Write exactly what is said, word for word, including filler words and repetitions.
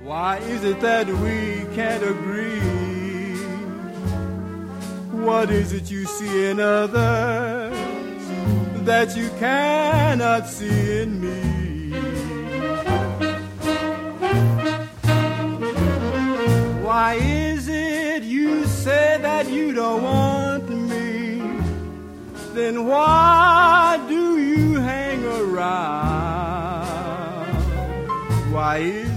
Why is it that we can't agree? What is it you see in others that you cannot see in me? Why is it you say that you don't want me? Then why do you hang around? Why is